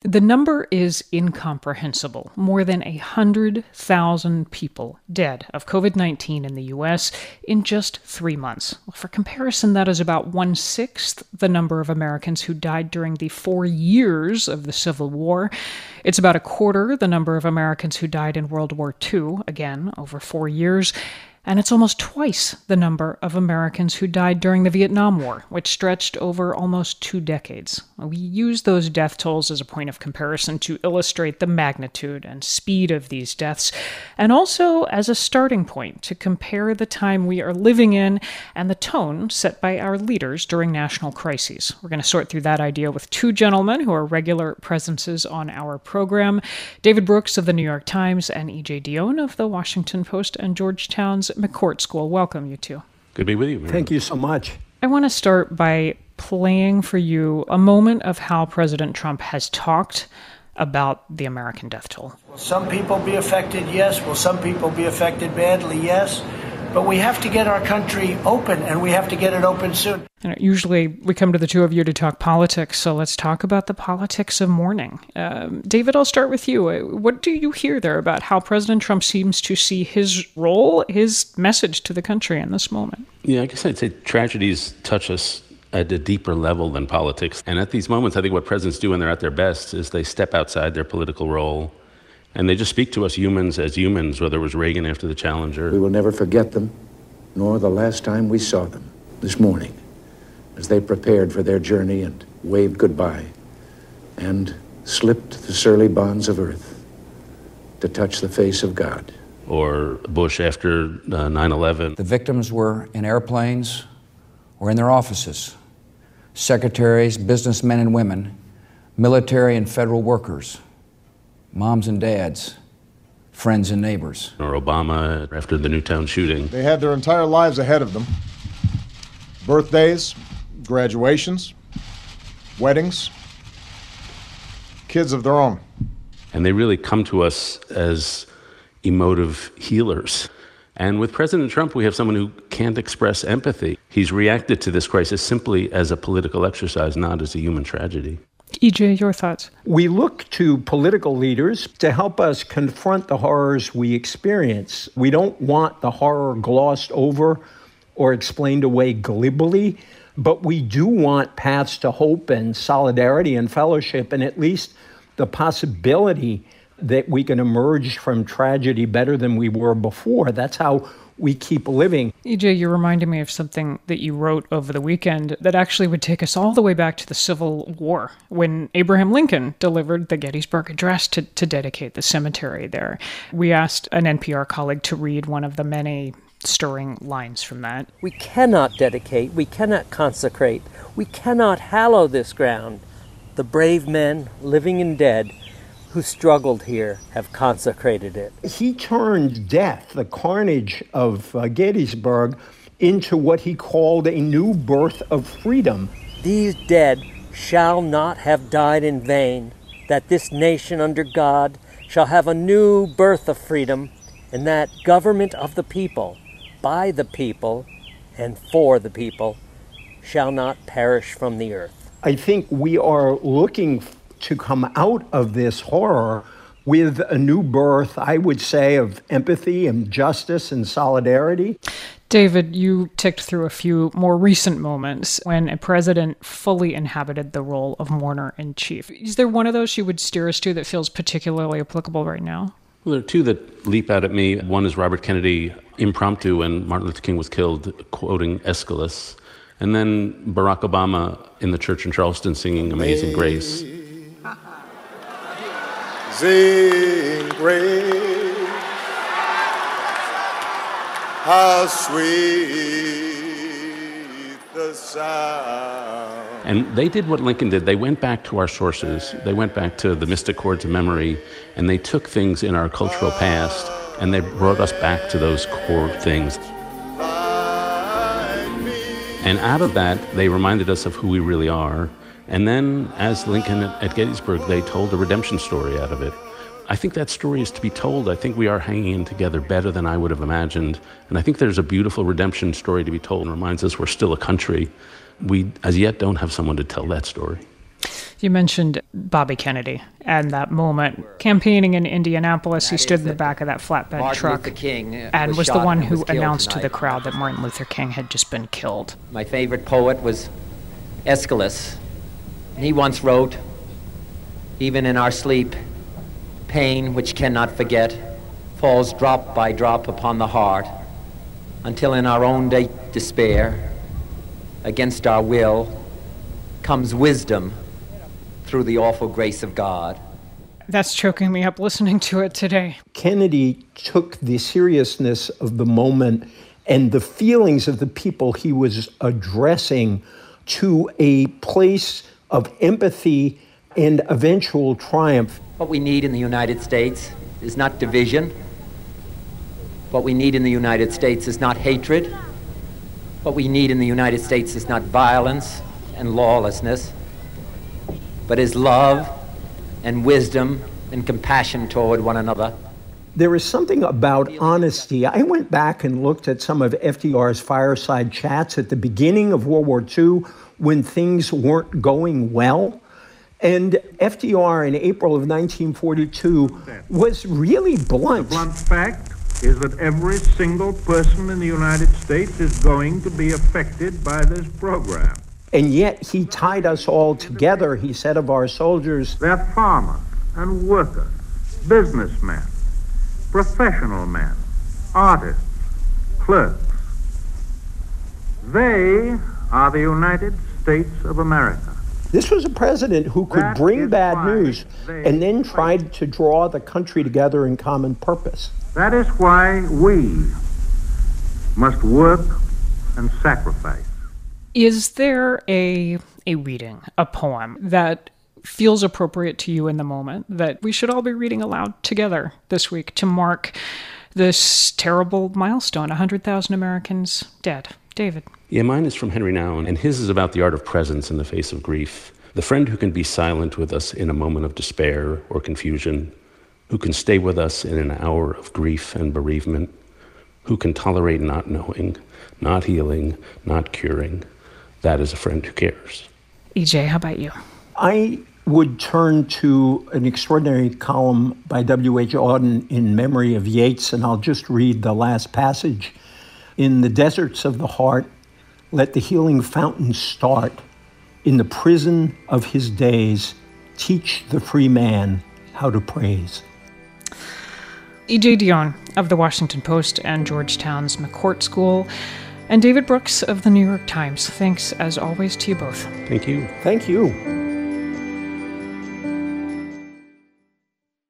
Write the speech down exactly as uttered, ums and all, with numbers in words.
The number is incomprehensible. More than one hundred thousand people dead of covid nineteen in the U S in just three months. For comparison, that is about one-sixth the number of Americans who died during the four years of the Civil War. It's about a quarter the number of Americans who died in World War Two, again, over four years. And it's almost twice the number of Americans who died during the Vietnam War, which stretched over almost two decades. We use those death tolls as a point of comparison to illustrate the magnitude and speed of these deaths, and also as a starting point to compare the time we are living in and the tone set by our leaders during national crises. We're going to sort through that idea with two gentlemen who are regular presences on our program, David Brooks of the New York Times and E J Dionne of the Washington Post and Georgetown's McCourt School. Welcome, you two. Good to be with you, Mary. Thank you so much. I want to start by playing for you a moment of how President Trump has talked about the American death toll. Will some people be affected? Yes. Will some people be affected badly? Yes. But we have to get our country open, and we have to get it open soon. And usually we come to the two of you to talk politics, so let's talk about the politics of mourning. Um, David, I'll start with you. What do you hear there about how President Trump seems to see his role, his message to the country in this moment? Yeah, I guess I'd say tragedies touch us at a deeper level than politics. And at these moments, I think what presidents do when they're at their best is they step outside their political role and they just speak to us humans as humans, whether it was Reagan after the Challenger. We will never forget them, nor the last time we saw them this morning as they prepared for their journey and waved goodbye and slipped the surly bonds of earth to touch the face of God. Or Bush after uh, nine eleven. The victims were in airplanes or in their offices. Secretaries, businessmen and women, military and federal workers, moms and dads, friends and neighbors. Or Obama after the Newtown shooting. They had their entire lives ahead of them. Birthdays, graduations, weddings, kids of their own. And they really come to us as emotive healers. And with President Trump, we have someone who can't express empathy. He's reacted to this crisis simply as a political exercise, not as a human tragedy. E J, your thoughts? We look to political leaders to help us confront the horrors we experience. We don't want the horror glossed over or explained away glibly, but we do want paths to hope and solidarity and fellowship, and at least the possibility that we can emerge from tragedy better than we were before. That's how we keep living. E J, you're reminding me of something that you wrote over the weekend that actually would take us all the way back to the Civil War, when Abraham Lincoln delivered the Gettysburg Address to, to dedicate the cemetery there. We asked an N P R colleague to read one of the many stirring lines from that. We cannot dedicate, we cannot consecrate, we cannot hallow this ground. The brave men, living and dead, who struggled here have consecrated it. He turned death, the carnage of uh, Gettysburg, into what he called a new birth of freedom. These dead shall not have died in vain, that this nation under God shall have a new birth of freedom, and that government of the people, by the people, and for the people, shall not perish from the earth. I think we are looking to come out of this horror with a new birth, I would say, of empathy and justice and solidarity. David, you ticked through a few more recent moments when a president fully inhabited the role of mourner-in-chief. Is there one of those you would steer us to that feels particularly applicable right now? Well, there are two that leap out at me. One is Robert Kennedy, impromptu, when Martin Luther King was killed, quoting Aeschylus. And then Barack Obama in the church in Charleston singing Amazing Grace. Amazing grace, how sweet the sound. And they did what Lincoln did. They went back to our sources. They went back to the mystic chords of memory, and they took things in our cultural past, and they brought us back to those core things. And out of that, they reminded us of who we really are. And then, as Lincoln at Gettysburg, they told a redemption story out of it. I think that story is to be told. I think we are hanging in together better than I would have imagined. And I think there's a beautiful redemption story to be told, and reminds us we're still a country. We, as yet, don't have someone to tell that story. You mentioned Bobby Kennedy and that moment. Campaigning in Indianapolis, he stood in the back of that flatbed Martin truck Luther King and was was the shot one and who was killed announced to tonight. the crowd that Martin Luther King had just been killed. My favorite poet was Aeschylus. And he once wrote, "Even in our sleep, pain which cannot forget falls drop by drop upon the heart, until in our own de- despair, against our will, comes wisdom through the awful grace of God." That's choking me up listening to it today. Kennedy took the seriousness of the moment and the feelings of the people he was addressing to a place of empathy and eventual triumph. What we need in the United States is not division. What we need in the United States is not hatred. What we need in the United States is not violence and lawlessness, but is love and wisdom and compassion toward one another. There is something about honesty. I went back and looked at some of F D R's fireside chats at the beginning of World War Two when things weren't going well. And F D R in April of nineteen forty-two was really blunt. The blunt fact is that every single person in the United States is going to be affected by this program. And yet he tied us all together, he said of our soldiers. They're farmers and workers, businessmen, professional men, artists, clerks. They are the United States of America. This was a president who could That bring is bad why news they and then fight. tried to draw the country together in common purpose. That is why we must work and sacrifice. Is there a a reading, a poem that feels appropriate to you in the moment that we should all be reading aloud together this week to mark this terrible milestone, one hundred thousand Americans dead? David. Yeah, mine is from Henry Nouwen, and his is about the art of presence in the face of grief. The friend who can be silent with us in a moment of despair or confusion, who can stay with us in an hour of grief and bereavement, who can tolerate not knowing, not healing, not curing. That is a friend who cares. E J, how about you? I would turn to an extraordinary column by W H Auden in memory of Yeats, and I'll just read the last passage. In the deserts of the heart, let the healing fountain start. In the prison of his days, teach the free man how to praise. E J Dionne of The Washington Post and Georgetown's McCourt School, and David Brooks of The New York Times. Thanks, as always, to you both. Thank you. Thank you.